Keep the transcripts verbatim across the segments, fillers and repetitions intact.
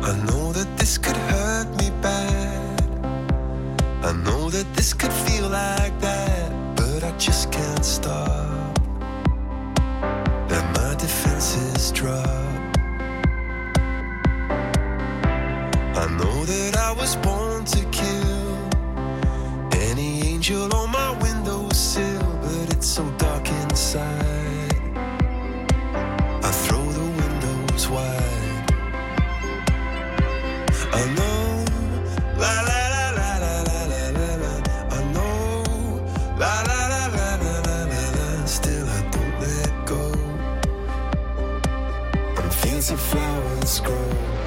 I know that this could hurt me bad. I know that this could feel like that, but I just can't stop. Let my defenses drop. I know that I was born to kill any angel on my windowsill, but it's so dark inside. I throw the windows wide. I know, la la la la la la la la la. I know, la la la la la la la la. Still I don't let go. And fields of flowers grow.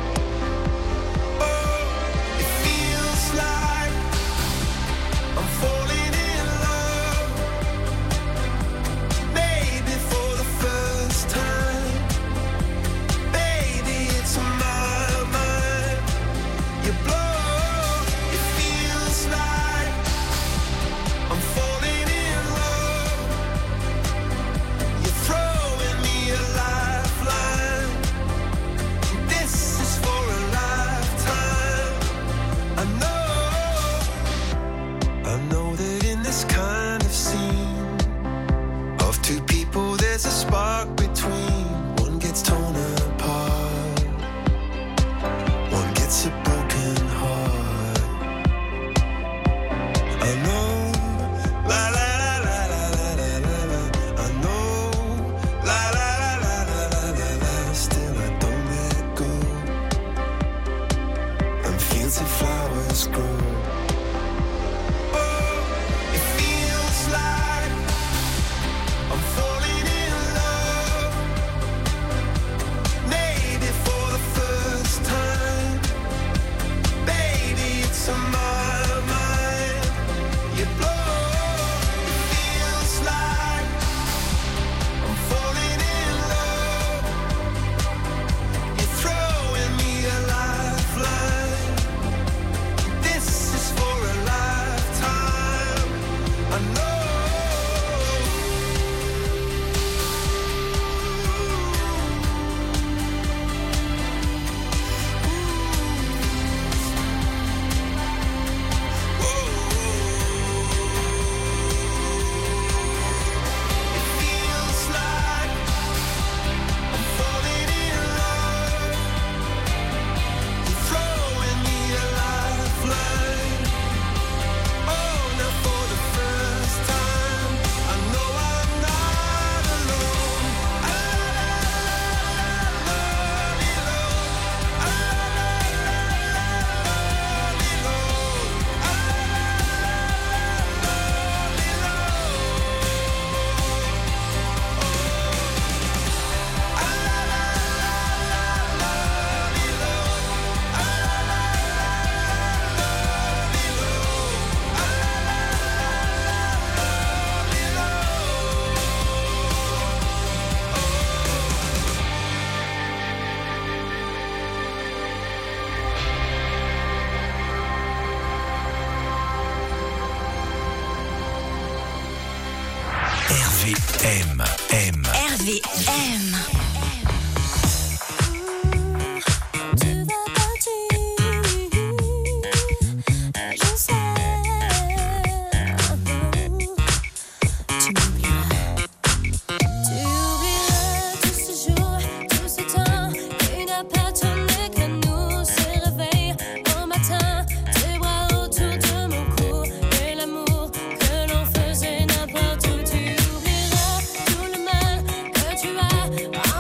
M, M. R V M. Tu oublieras tout le mal que tu as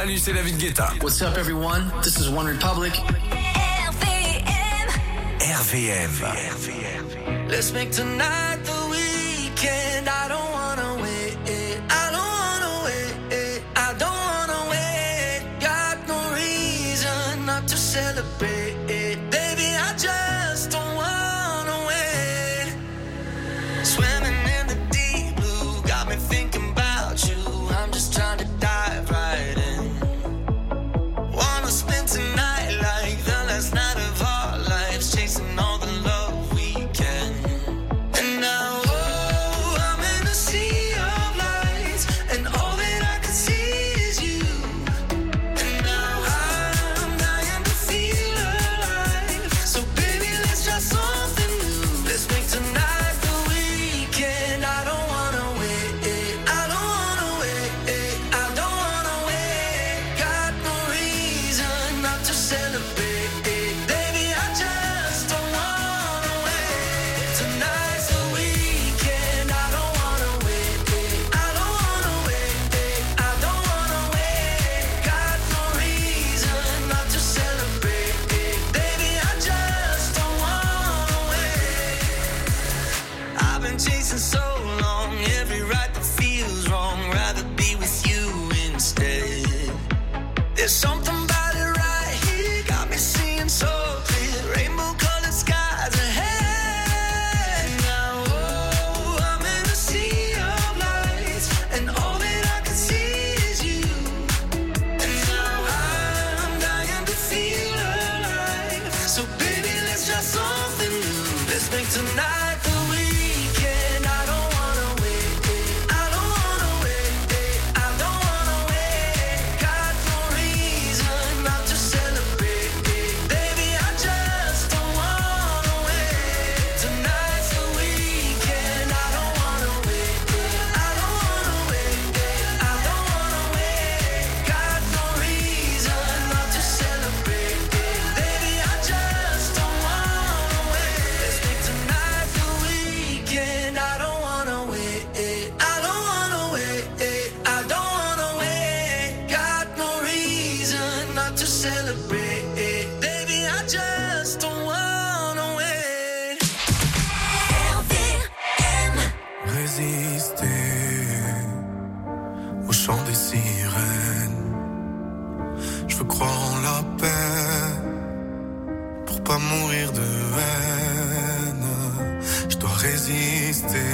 Salut, c'est David Guetta. What's up everyone? This is One Republic. R V M. R V M. R V M. Let's make tonight the weekend. I don't wanna wait. I don't wanna wait. I don't wanna wait. Got no reason not to celebrate. Baby, I just don't wanna wait. Swimming in the deep blue got me thinking about you. I'm just trying to dive right in. Wanna spend tonight like the last night of our lives, chasing all the love we can. And now, oh, I'm in a sea of lights, and all that I can see is you. And now I'm dying to feel alive. So baby, let's try something new. Let's make tonight the weekend. I don't wanna wait. I don't wanna wait. I don't wanna wait. Got no reason not to celebrate. Baby, I just don't wanna wait. Tonight's the weekend. I don't wanna wait. I don't wanna wait. I don't wanna wait. Got no reason not to celebrate. Baby, I just don't wanna wait. I've been chasing so long, every right that feels wrong. Rather be with you instead. There's something about it right here, got me seeing so clear. Rainbow colored skies ahead. Now, oh, I'm in a sea of lights, and all that I can see is you. And now I'm dying to feel alive. So baby, let's try something new. Let's make tonight the weekend. I don't wanna wait. I don't wanna wait. I don't wanna wait. Got no reason not to celebrate. Baby, I just don't wanna wait. Tonight's the weekend. I don't wanna wait. I don't wanna wait. I don't wanna wait. Got no reason not to celebrate. Baby, I just don't wanna wait. Let's make tonight the weekend. I don't wanna wait. I don't wanna wait. I don't wanna wait. Got no reason not to celebrate. Baby, I just don't wanna wait. R V M. Résister au chant des sirènes. Je veux croire en la paix pour pas mourir de haine. Je dois résister.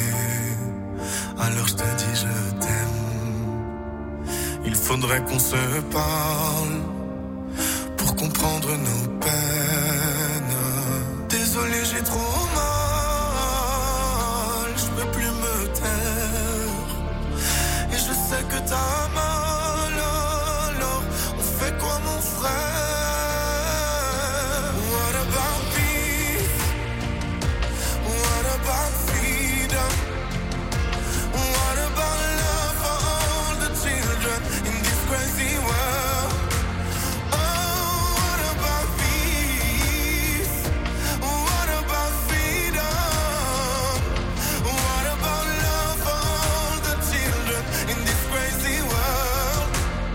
Alors je te dis je t'aime. Il faudrait qu'on se parle pour comprendre nos peines. Désolé, j'ai trop mal. Je peux plus me taire. Et je sais que t'as mal. Alors, on fait quoi, mon frère? What about peace? What about freedom? What about love for all the children in this crazy world? Oh, what about peace? What about freedom? What about love for all the children in this crazy world?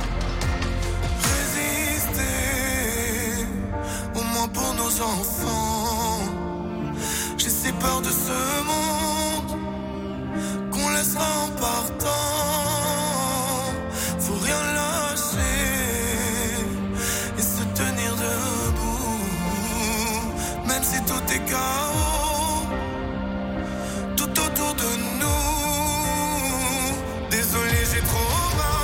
Résister, au moins pour nos enfants. J'ai si peur de ce monde qu'on laissera en partant. Faut rien lâcher et se tenir debout. Même si tout est chaos tout autour de nous. Désolé, j'ai trop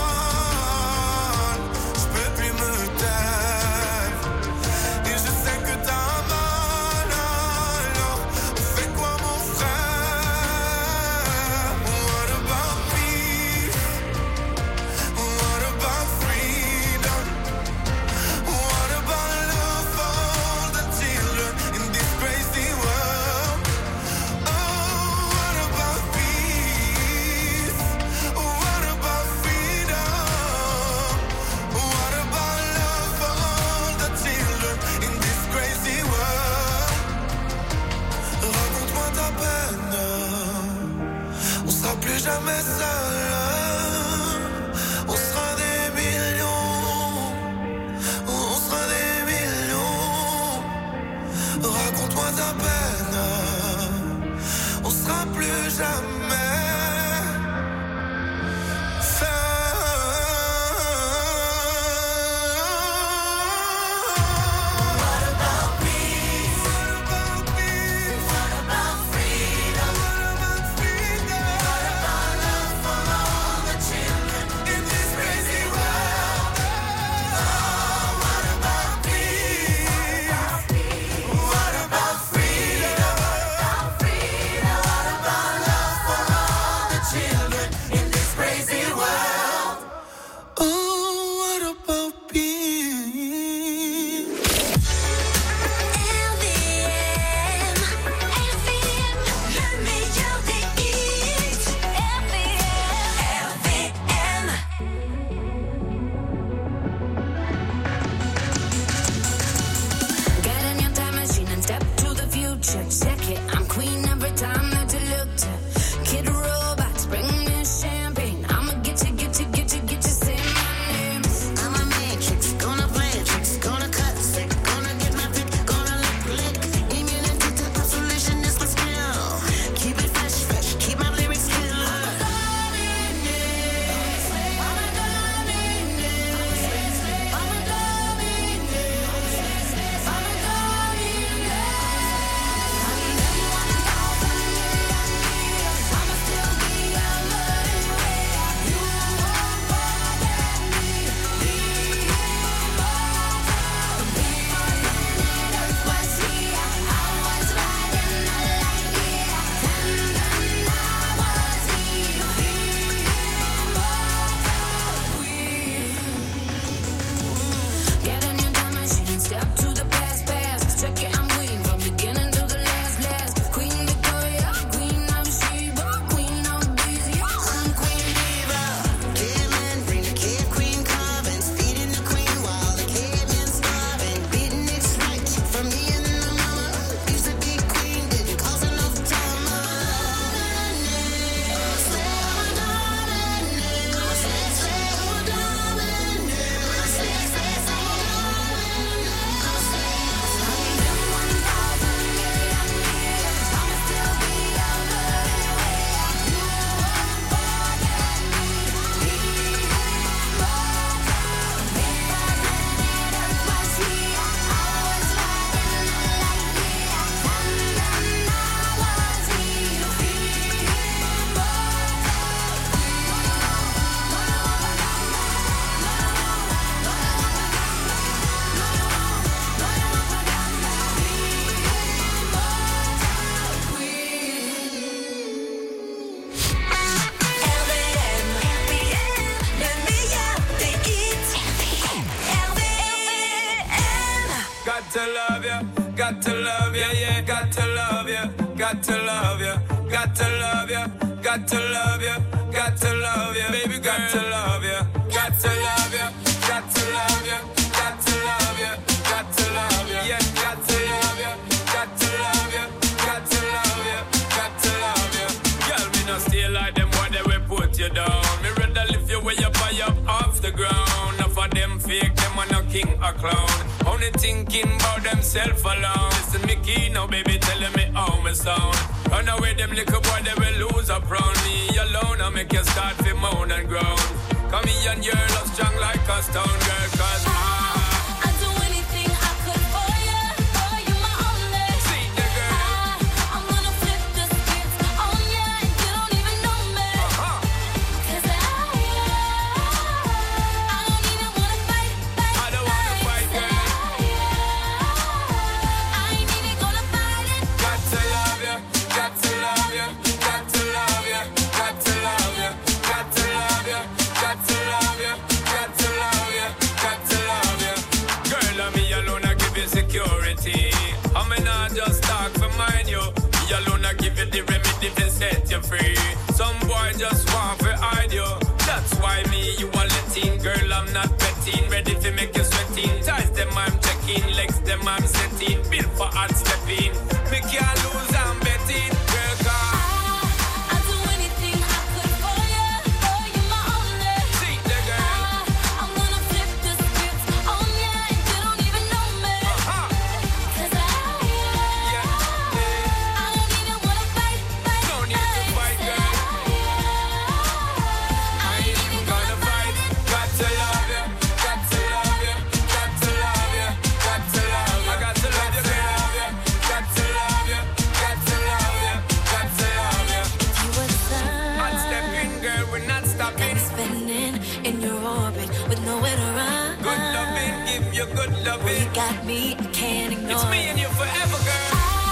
mal. Je peux plus me taire. Et je sais que t'as mal. Alors, on fait quoi, mon frère? What about peace? What about freedom? What about love for all the children in this crazy world? Oh, what about peace? What about freedom? What about love for all the children in this crazy world? Raconte-moi ta peine. On sera plus jamais seul. On sera des millions Raconte-moi ta peine, on sera plus jamais got to love you, yeah, got to love you, got to love you, got to love you, got to love you, got to love you, baby, got to love you, got to love you, got to love you, got to love you, got to love you, yeah, got to love you, got to love you, got to love you, got to love you. Girl, me no stay like them boy, they will put you down. Me rather lift you way up high up off the ground. Enough of them fake, them are no king or clown. Only thinking about themself alone. Listen me key now, baby, telling me how me sound. Run away, them little boy, they will lose up round me alone. I make you start to moan and groan. Come here and your love strong like a stone, girl, cause I set you free. Some boy just want to hide you. That's why me, you are letting. Girl, I'm not betting. Ready to make you sweating. Ties them I'm checking. Legs them I'm setting. Built for hard stepping. Me can't lose, I'm betting. Girl, come. Cause I end of it. You got me, I can't ignore. It's me and you forever, girl.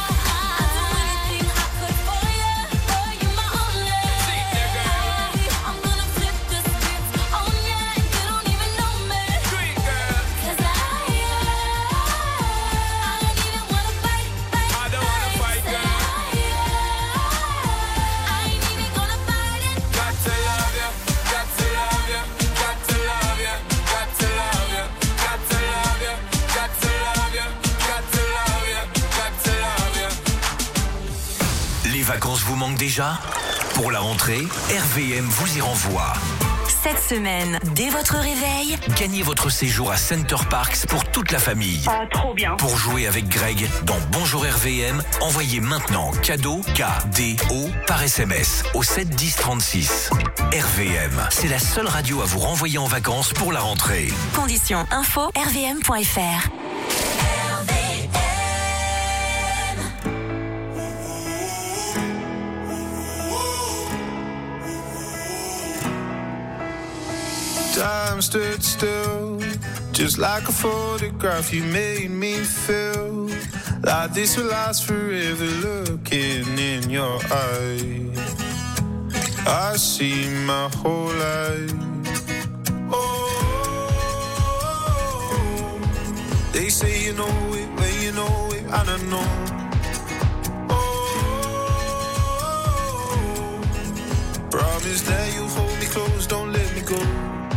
Les vacances vous manquent déjà? Pour la rentrée, R V M vous y renvoie. Cette semaine, dès votre réveil, gagnez votre séjour à Center Parcs pour toute la famille. Ah, trop bien. Pour jouer avec Greg dans Bonjour R V M, envoyez maintenant cadeau K D O par S M S au sept dix trente-six. R V M, c'est la seule radio à vous renvoyer en vacances pour la rentrée. Conditions info r v m point f r. Time stood still, just like a photograph. You made me feel like this will last forever. Looking in your eyes, I see my whole life. Oh, they say you know it when you know it, and I know. Oh, promise that you'll hold me close, don't let me go.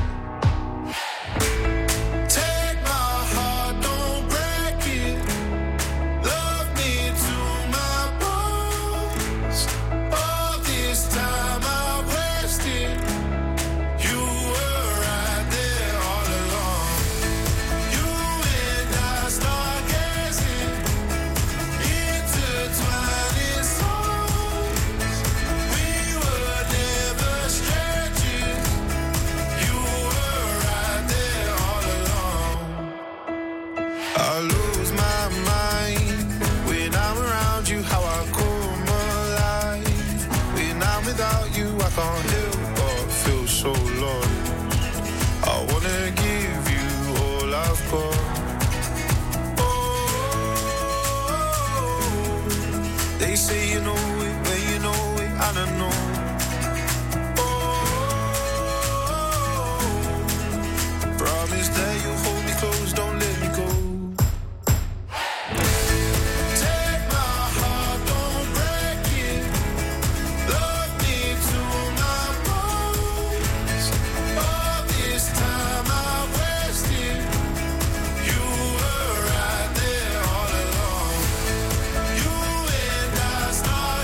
Can't help but feel so lost. I wanna give you all I've got. Oh, they say you know it when you know it, and I know. Oh, promise that you'll hold me close, don't let me go. Start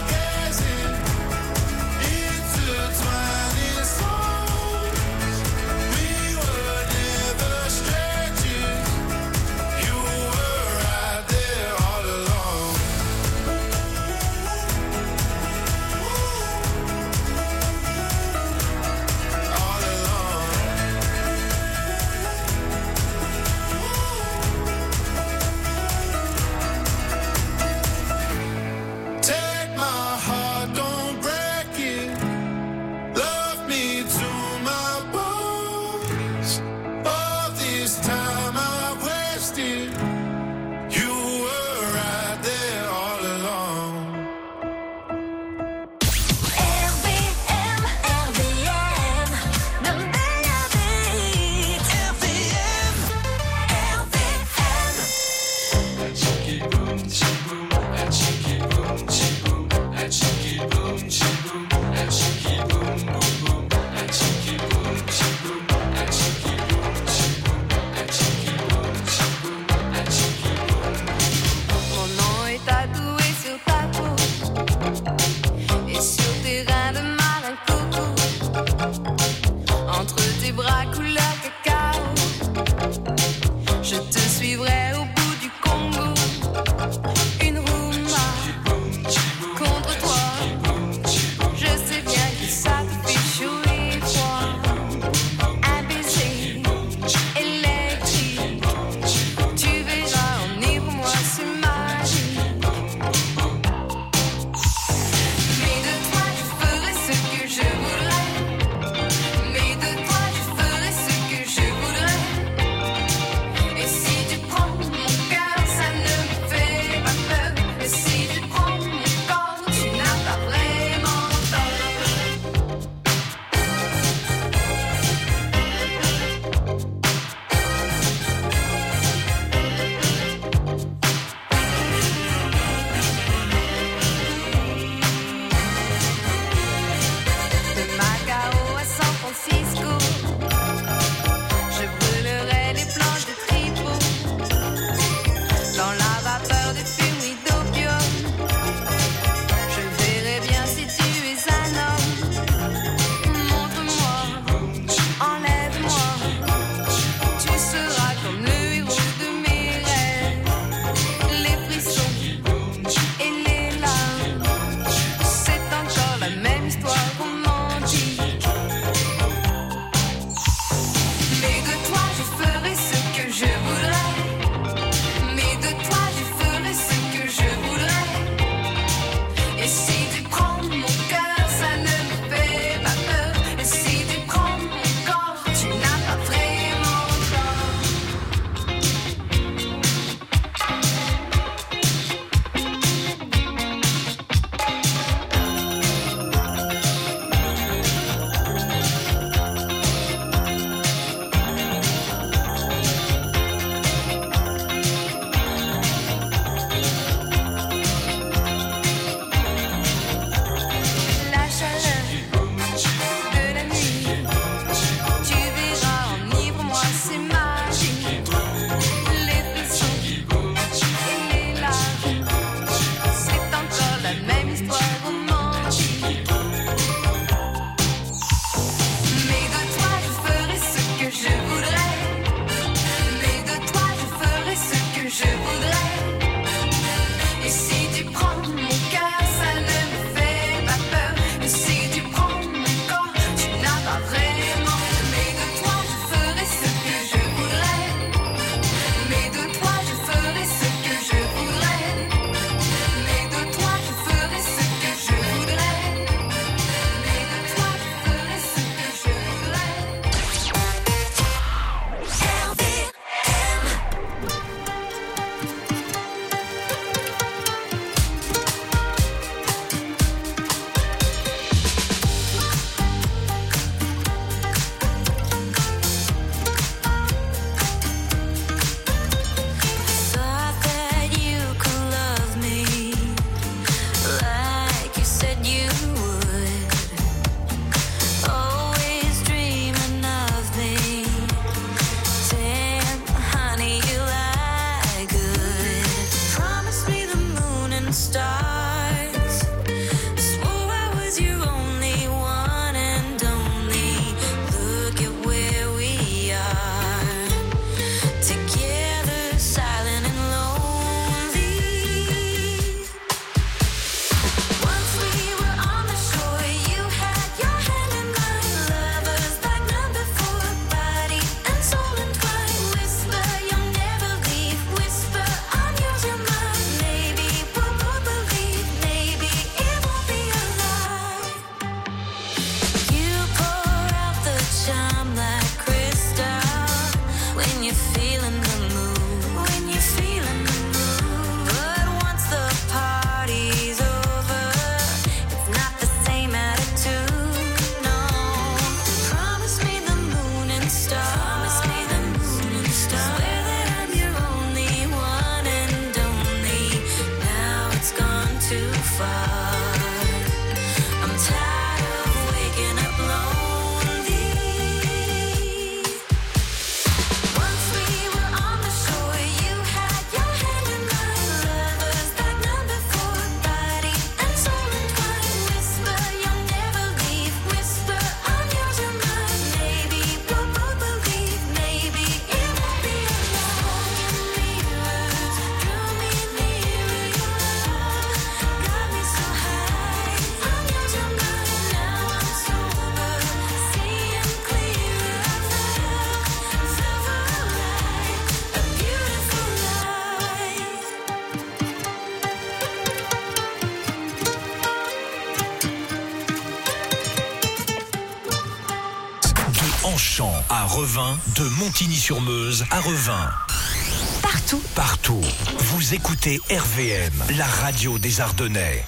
too far. I'm tired of waking up lonely. Once we were on the shore, you had your hand in mine. Lovers like none before, body and soul entwined. Whisper, you'll never leave. Whisper, I'm yours and mine. Maybe we'll both believe. Maybe it won't be alone. Mirrors drew me nearer. Your love got me so high. I'm yours and mine. Now I'm sober, seeing clearer. I felt silver light, a beautiful light. De Anchamp à Revin, de Montigny-sur-Meuse à Revin. Partout. Partout. Vous écoutez R V M, la radio des Ardennais.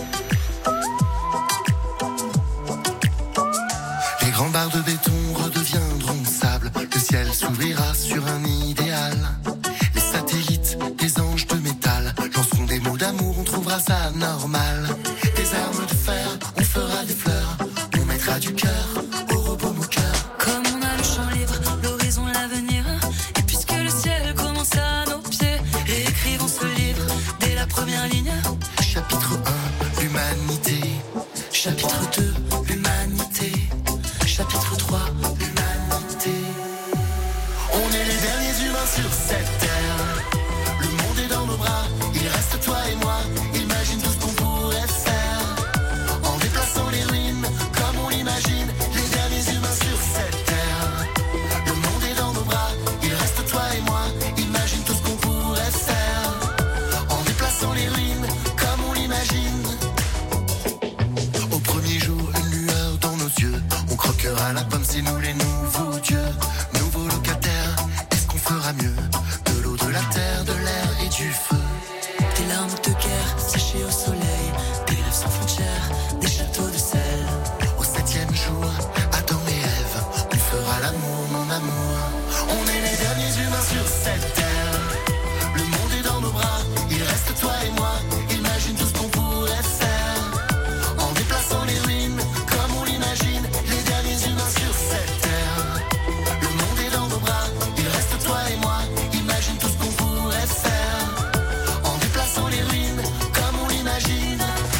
Les grands barres de béton redeviendront sable. Le ciel s'ouvrira sur un idéal. Les satellites, des anges de métal, lanceront des mots d'amour, on trouvera ça normal. Des armes de fer, on fera des fleurs. On mettra du cœur au repos mon cœur. Comme on a le champ libre, l'horizon, l'avenir. Et puisque le ciel commence à nos pieds, réécrivons ce livre dès la première ligne. Chapitre un, l'humanité. Chapitre deux, l'humanité. Chapitre trois, l'humanité. On est les derniers humains sur cette terre. Le monde est dans nos bras, il reste toi et moi. Imagine tout ce qu'on pourrait faire. En déplaçant les ruines, comme on l'imagine. Les derniers humains sur cette terre. Le monde est dans nos bras, il reste toi et moi. Imagine tout ce qu'on pourrait faire. En déplaçant les ruines, comme on l'imagine. Au premier jour, une lueur dans nos yeux. On croquera la pomme, c'est nous les nouveaux dieux. Nouveaux locataires, est-ce qu'on fera mieux? De l'eau, de la terre, de l'air et du feu. Des larmes de guerre séchées au soleil, des rêves sans frontières, des châteaux de sel. Au septième jour, Adam et Ève, on fera l'amour, mon amour. On est les derniers humains sur cette terre. Le monde est dans nos bras, il reste toi et moi. Imagine tout ce qu'on pourrait faire. En déplaçant les ruines, comme on l'imagine. Les derniers humains sur cette terre. Le monde est dans nos bras, il reste toi et moi. Imagine tout ce qu'on pourrait faire. En déplaçant les ruines, comme on l'imagine.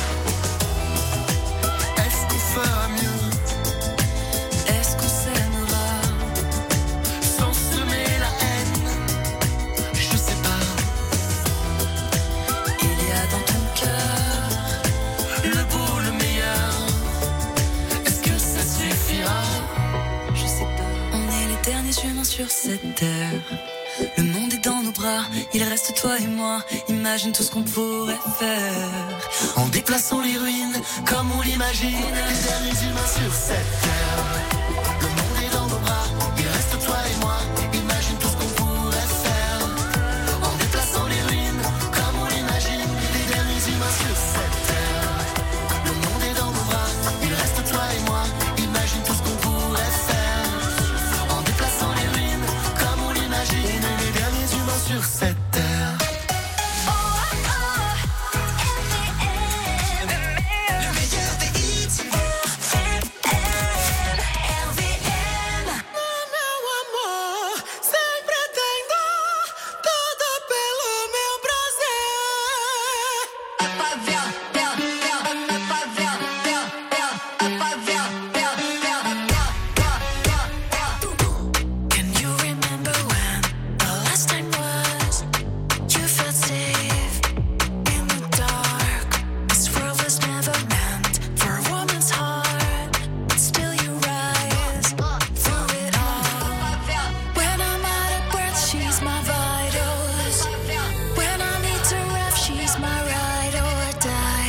Est-ce qu'on fera mieux Est-ce qu'on s'aimera sans semer la haine? Je sais pas. Il y a dans ton cœur Le beau, le meilleur. Est-ce que ça suffira? Je sais pas. On est les derniers humains sur cette terre. Le monde est dans nos bras, il reste toi et moi. Imagine tout ce qu'on pourrait faire. En déplaçant les ruines, comme on l'imagine. Les derniers humains sur cette terre. Le monde est dans nos bras, il reste toi et moi. Imagine tout ce qu'on pourrait faire. En déplaçant les ruines, comme on l'imagine. Les derniers humains sur cette terre. Le monde est dans nos bras, il reste toi et moi. Imagine tout ce qu'on pourrait faire. En déplaçant les ruines, comme on l'imagine. On est les derniers humains sur cette terre. Can you remember when the last time was you felt safe in the dark? This world was never meant for a woman's heart, but still you rise through it all. When I'm out of breath, she's my vitals. When I need to rest, she's my ride or die.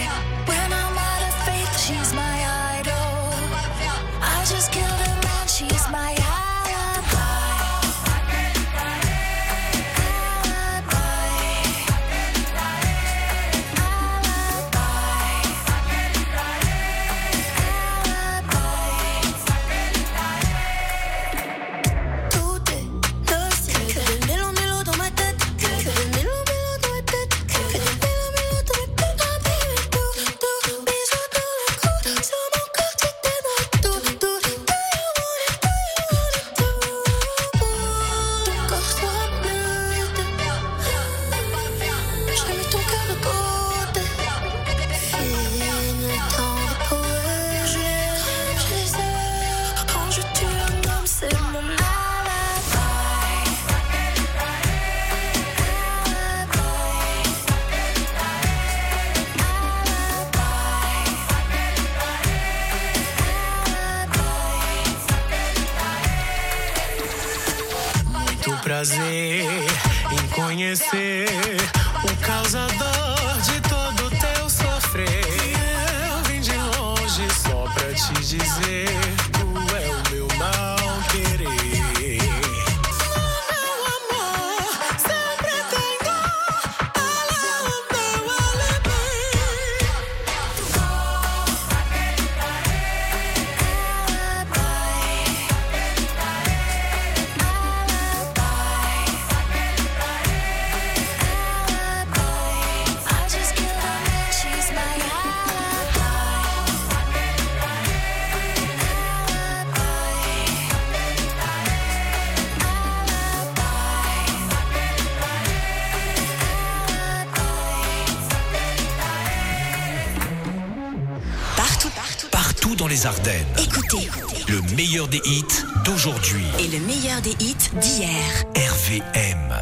prazer em conhecer o causador de todo teu sofrer. Eu vim de longe só pra te dizer, tu é o meu mal querer. Dans les Ardennes. Écoutez. Le meilleur des hits d'aujourd'hui. Et le meilleur des hits d'hier. R V M.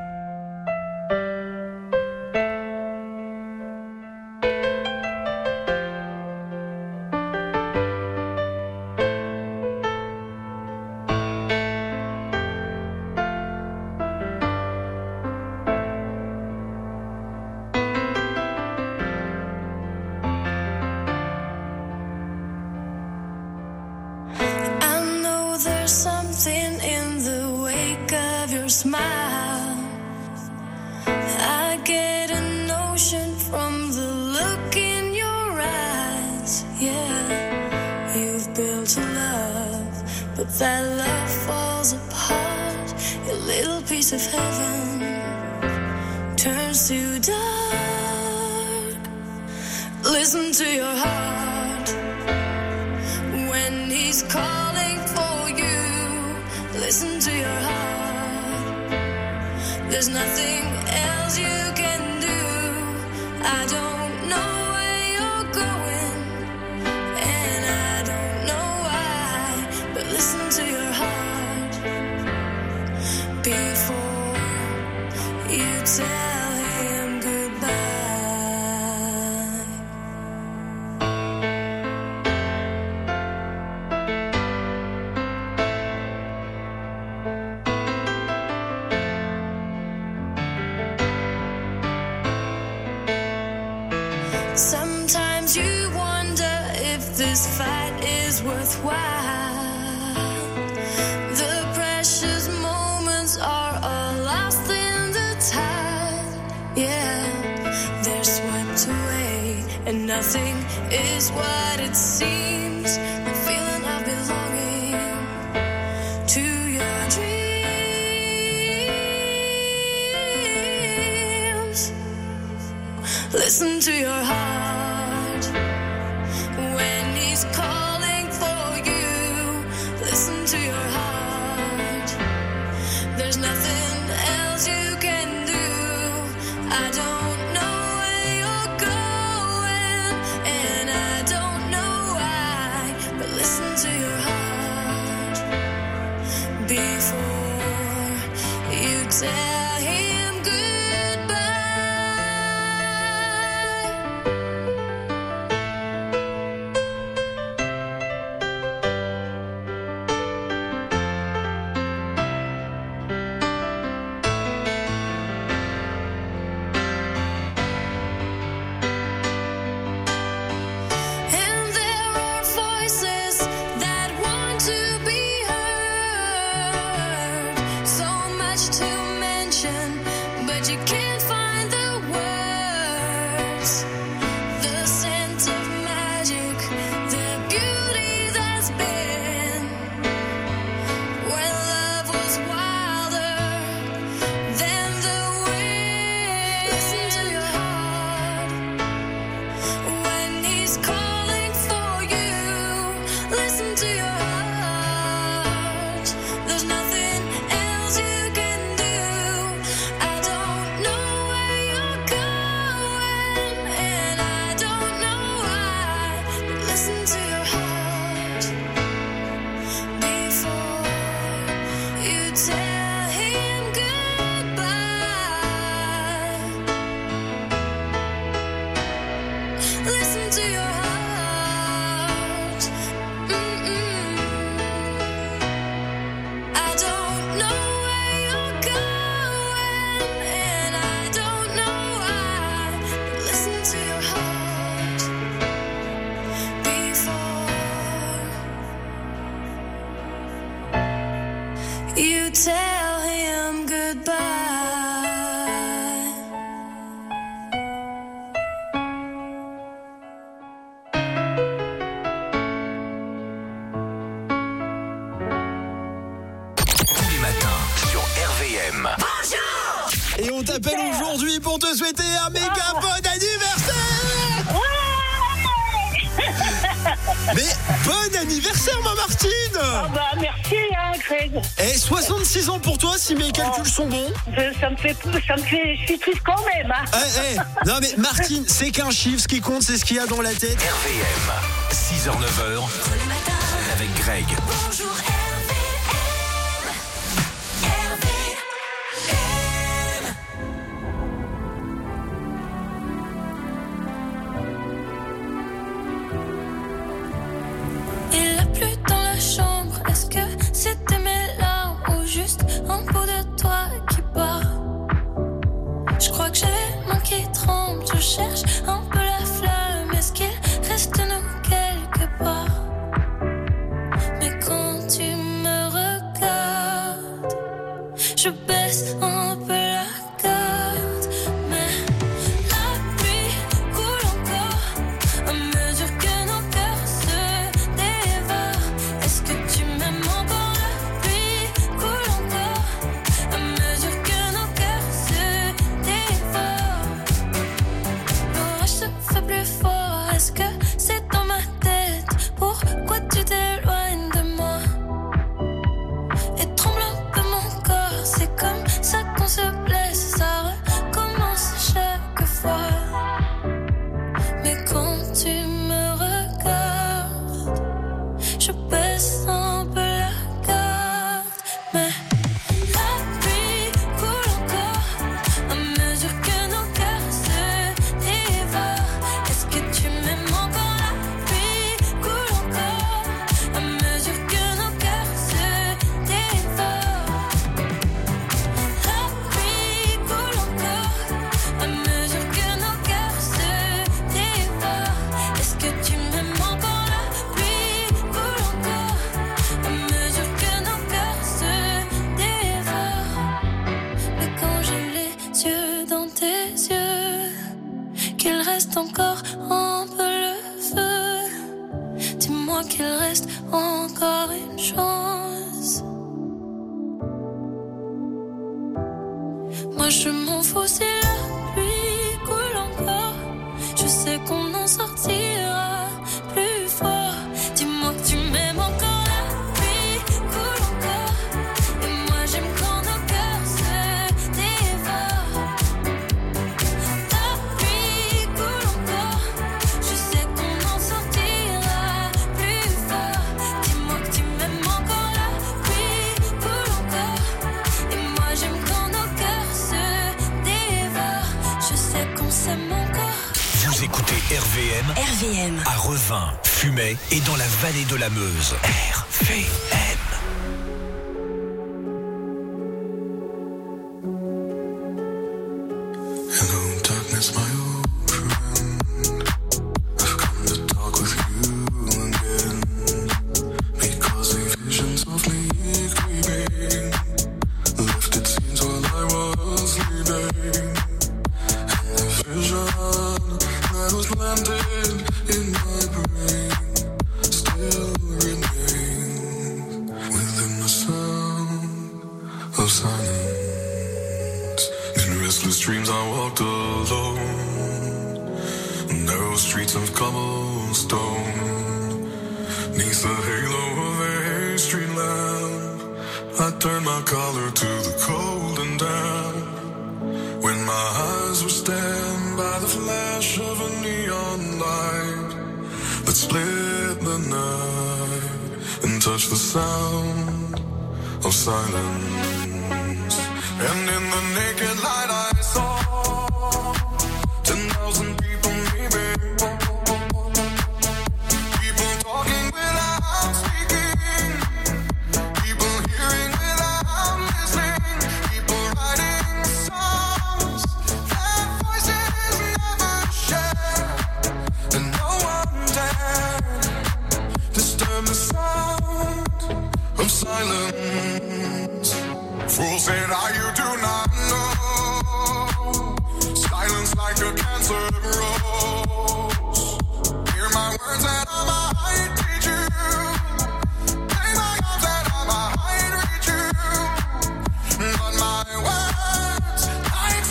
Listen to your heart when he's calling for you. Listen to your heart. There's nothing else you can do. I don't know where you're going, and I don't know why, but listen to your heart before you tell him goodbye. And there are voices that want to be heard. So much to mention, but you can't find the words. The scent of magic, the beauty that's been when love was wilder than the wind. Listen to your heart when he's calling for you. Listen to your heart. There's nothing else you can do. I don't know where you're going, and I don't know why, but listen to your heart before you tell him goodbye. Listen to your heart. Mm-mm. I don't know where you're going, Et on t'appelle aujourd'hui pour te souhaiter un méga Oh. bon anniversaire. Mais bon anniversaire, ma Martine. Ah bah merci, hein, Greg. Et soixante-six ans pour toi, si mes calculs sont bons. Je- ça me fait, ça me fait, je suis triste quand même. Hein. Eh, eh, non mais Martine, c'est qu'un chiffre, ce qui compte, c'est ce qu'il y a dans la tête. R V M, six heures neuf heures, avec Greg. Bonjour R V M. R V M. Il a plu dans la chambre. Est-ce que c'était mes larmes ou juste un bout de toi qui part? Je crois que j'ai les mains qui tremblent. Je cherche un peu la flamme. Est-ce qu'il reste nous quelque part? Mais quand tu me regardes, je baisse un peu la garde. Mais la pluie coule encore à mesure que nos cœurs se dévorent. Est-ce que tu m'aimes encore? La pluie coule encore à mesure que nos cœurs se dévorent. L'orage se fait plus fort. Est-ce que c'est dans ma tête? Pourquoi tu t'éloignes de moi? Et tremble un peu mon corps. C'est comme ça qu'on se blesse. Ça recommence chaque fois. Mais quand tu me regardes, je baisse un peu la garde. Mais la pluie coule encore à mesure que nos cœurs se dévorent. Est-ce que tu m'aimes encore? La pluie coule encore à mesure que nos cœurs se dévorent. La pluie coule encore à mesure que nos cœurs se dévorent. Est-ce que tu m'aimes encore? La pluie coule encore à mesure que nos cœurs se dévorent. Mais quand j'ai les yeux dans tes yeux, qu'il reste encore un peu le feu, dis-moi qu'il reste encore une chance. Moi je m'en fous si la pluie coule encore. Je sais qu'on en sortira plus fort. Dis-moi que tu m'aimes encore. La pluie coule encore. Et moi j'aime quand nos cœurs se dévorent. La pluie coule encore. Je sais qu'on en sortira plus fort. Dis-moi que tu m'aimes encore. La pluie coule encore. Et moi j'aime quand nos cœurs se dévorent. Je sais qu'on s'aime encore. Vous écoutez R V M R V M. à Revin, Fumay et dans la vallée de la Meuse. R V M. Hello, darkness, my old friend. I've come to talk with you again. Because a vision softly creeping left its scenes while I was sleeping. And the vision that was planted in my brain still remains within the sound of silence. In restless dreams I walked alone, narrow streets of cobblestone. Neath the halo of a street lamp, I turned my collar to the cold and damp. When my eyes were stabbed by the flash of a neon light that split the night and touched the sound of silence. And in the naked light I saw ten thousand people maybe. People talking without speaking. People hearing without listening. People writing songs that voices never share. And no one dared disturb the sound of silence. Fool said, I you do not know. Silence like a cancer grows. Hear my words that I might teach you. Play my arms that I might reach you. But my words, like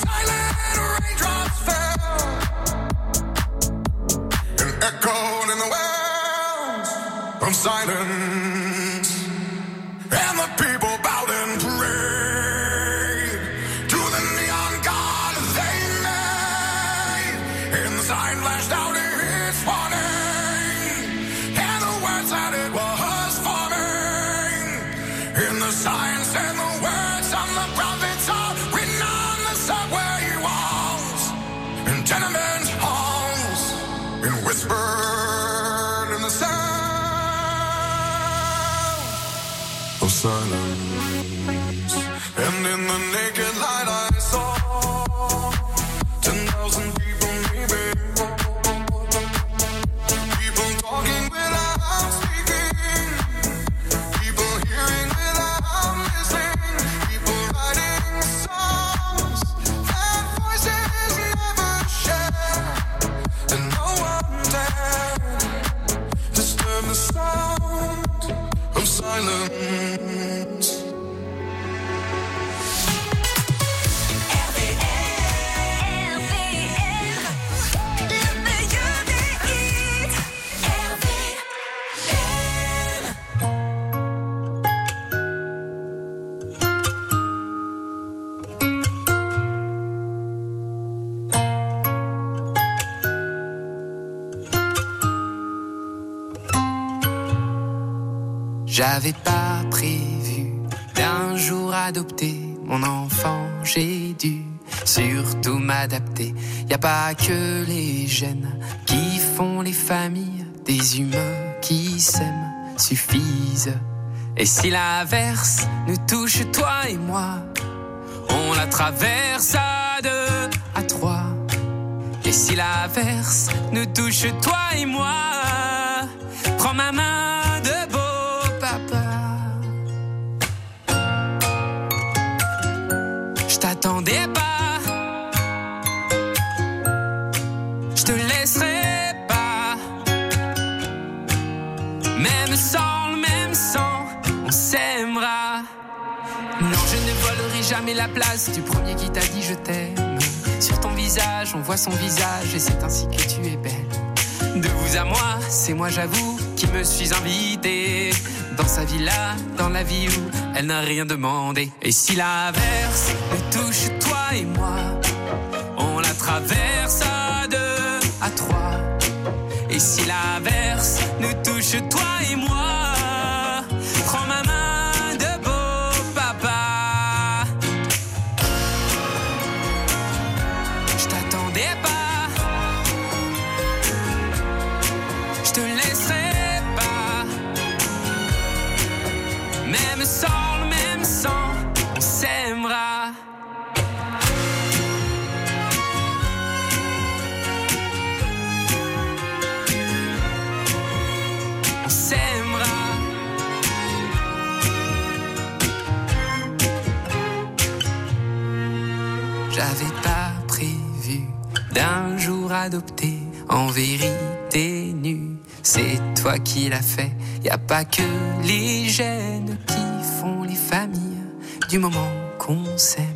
echoed in the wells of silence, and the people bowed and prayed to the neon god they made. And the sign flashed out its warning, and the words that it was forming. And the sign said the words of the prophets are written on the subway walls and tenement halls, and whispered in the sound of silence. And in the naked light I saw ten thousand people, maybe people talking without speaking, people hearing without listening, people writing songs that voices never share, and no one dared disturb the sound of silence. J'avais pas prévu d'un jour adopter mon enfant, j'ai dû surtout m'adapter. Y a pas que les gènes qui font les familles, des humains qui s'aiment suffisent. Et si l'averse nous touche, toi et moi, on la traverse à deux, à trois. Et si l'averse nous touche, toi et moi, prends ma main de beau papa. Je t'attendais pas, je te laisserai pas. Même sans le même sang, on s'aimera. Non, je ne volerai jamais la place du premier qui t'a dit je t'aime. Sur ton visage, on voit son visage et c'est ainsi que tu es belle. De vous à moi, c'est moi j'avoue qui me suis invité dans sa villa, dans la vie où elle n'a rien demandé. Et si l'averse nous touche, toi et moi, on la traverse à deux, à trois. Et si l'averse nous touche, toi et moi, prends ma main de beau papa. Je t'attendais pas, je te laisserai pas. Même sans le même sang, on s'aimera. On s'aimera. J'avais pas prévu d'un jour adopter en vérité nue. C'est toi qui l'as fait. Y a pas que les gènes qui font les familles du moment qu'on s'aime.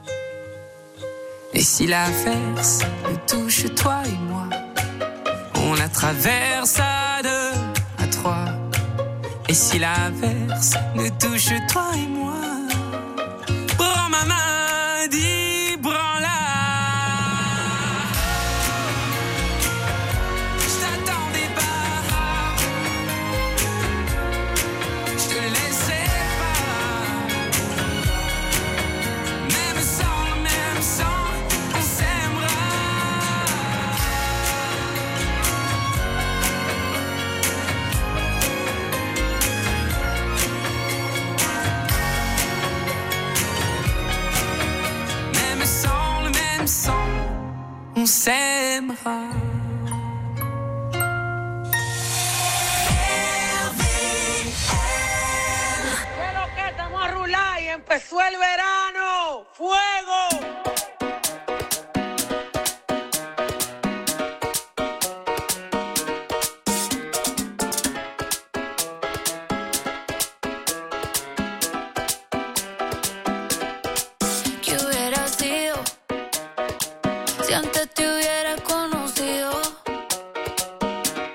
Et si l'averse nous touche, toi et moi, on la traverse à deux, à trois. Et si l'averse nous touche, toi et moi, prends ma main, dis branle-la. Je t'attendais pas, je te laisserai pas. Même sans le même sang, on s'aimera. Même sans le même sang, on s'aimera. Pero que estamos a rular y empezó el verano. ¡Fuego! ¿Qué hubiera sido si antes te hubiera conocido?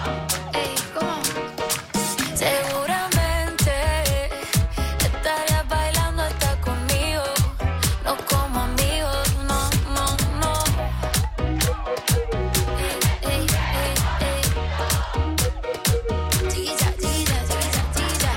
Ey, ¿cómo? Seguramente estarías bailando hasta conmigo, no como amigos, no, no, no. Ey, ey, ey, ey. Chiquilla, chiquilla, chiquilla, chiquilla.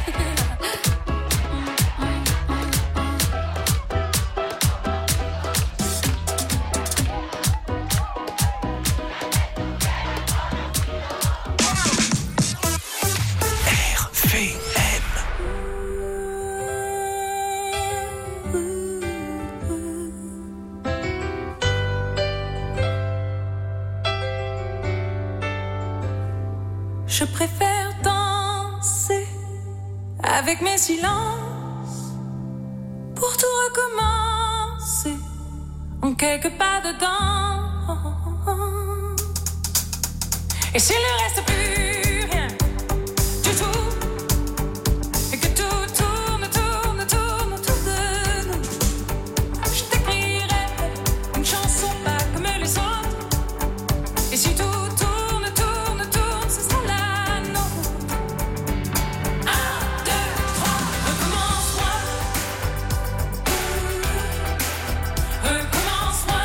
R V M. Je préfère danser avec mes silences pour tout recommencer en quelques pas dedans. Et s'il ne reste plus rien du tout, et que tout tourne, tourne, tourne autour de nous, je t'écrirai une chanson pas comme les autres. Et si tout tourne, tourne, tourne, ce sera la nôtre. Un, deux, trois, recommence-moi. Recommence-moi.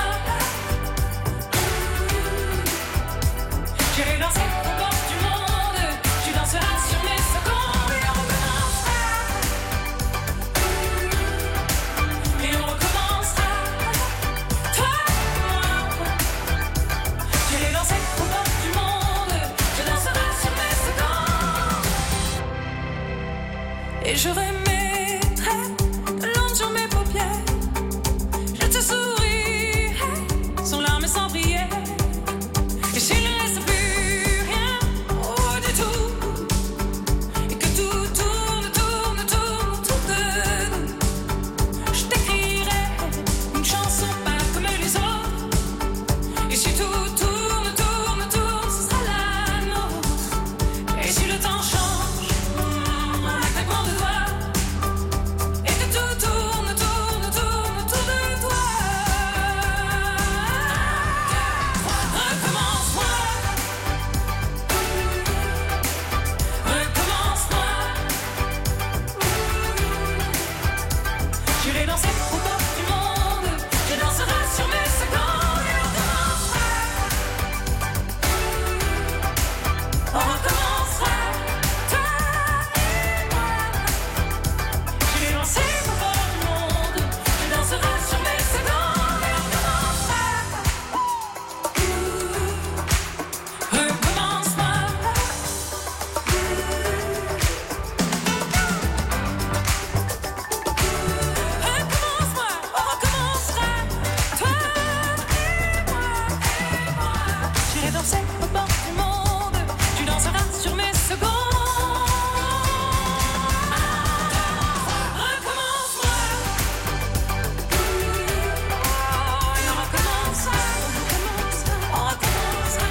J'irai danser au bord du monde. Tu danseras sur mes secondes. Et on recommencera. Et on recommencera. Toi et moi. J'irai danser au bord du monde. Tu danseras sur mes secondes. Et je remettrai de l'ombre sur mes paupières. Je te sourirai sans larmes et sans prière. Et s'il ne reste plus rien, oh du tout, et que tout tourne, tourne, tourne autour de nous, je t'écrirai une chanson pas comme les autres. Et si tout tourne, tourne, tourne, ce sera la nôtre. Et si le temps change, en un claquement de doigts, et que tout tourne, tourne, tourne autour de toi. Recommence-moi. Recommence-moi. J'irai danser au bord du monde. Tu danseras sur mes secondes. Et on recommencera. On recommencera. Toi et moi. J'irai danser au bord du monde. Tu danseras sur mes secondes. Et on recommencera. Recommence-moi. Recommence-moi, on recommencera. Toi et moi, et moi. J'irai danser au bord du monde. Tu danseras sur mes secondes. Recommence-moi. Et on recommencera. On recommencera.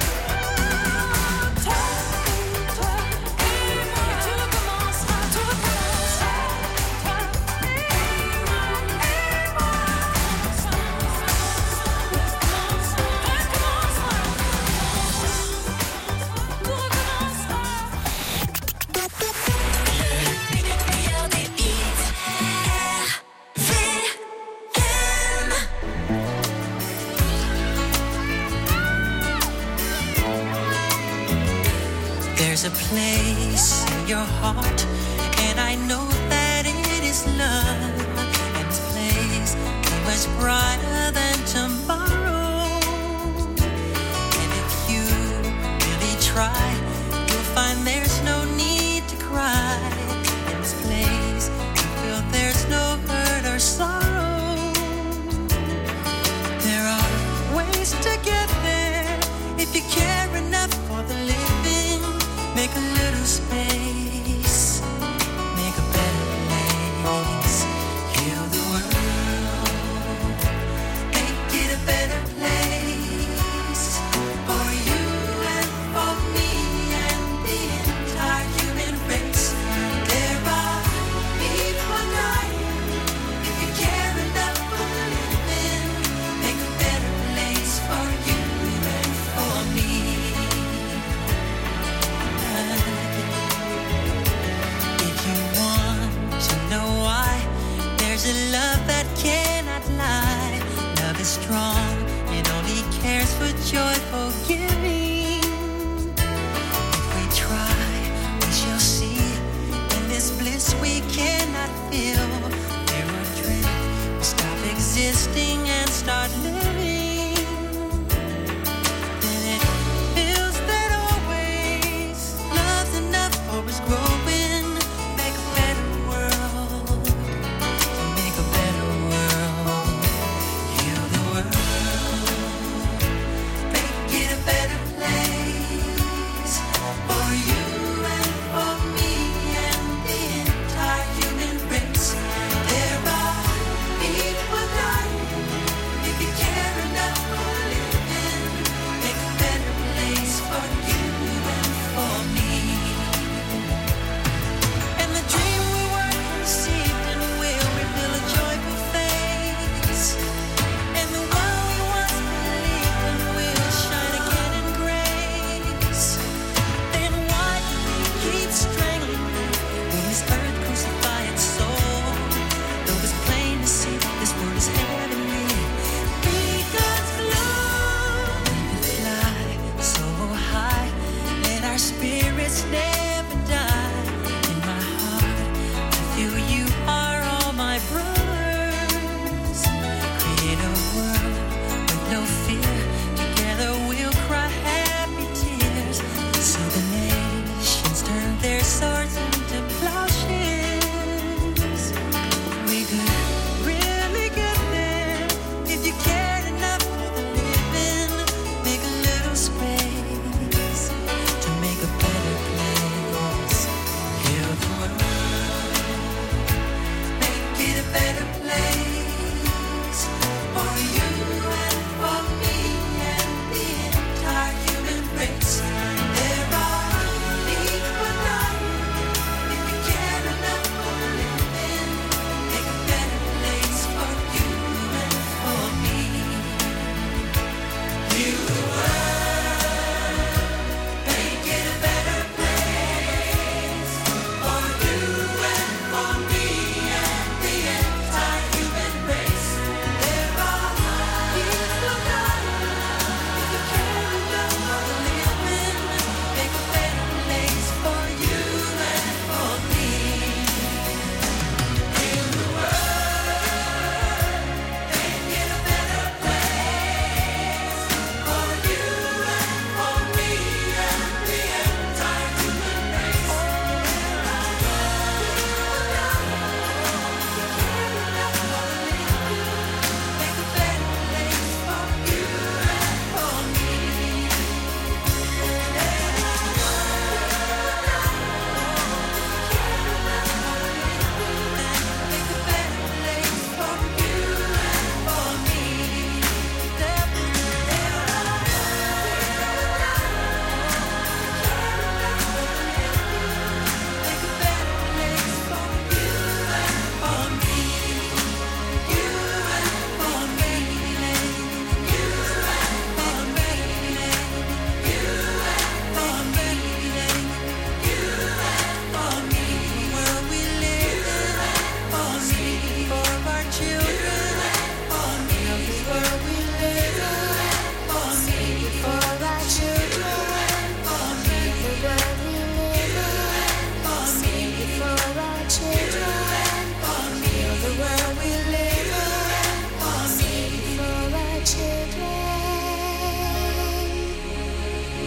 Toi, toi et moi. Et tu recommenceras. Tu recommenceras. Toi et moi, et moi. Meilleur des hits, R V M. There's a place in your heart, and I know that it is love. And this place is much brighter than tomorrow. And if you really try, you'll find there's no need to cry. In this place, you feel there's no hurt or sorrow. There are ways to get there if you care enough for the living. Make a little space, make a better place. Heal the world, make it a better place for you and for me and the entire human race. There are people dying. If you care enough for the living, make a better place for you and for me. is strong and only cares for joy. Forgive me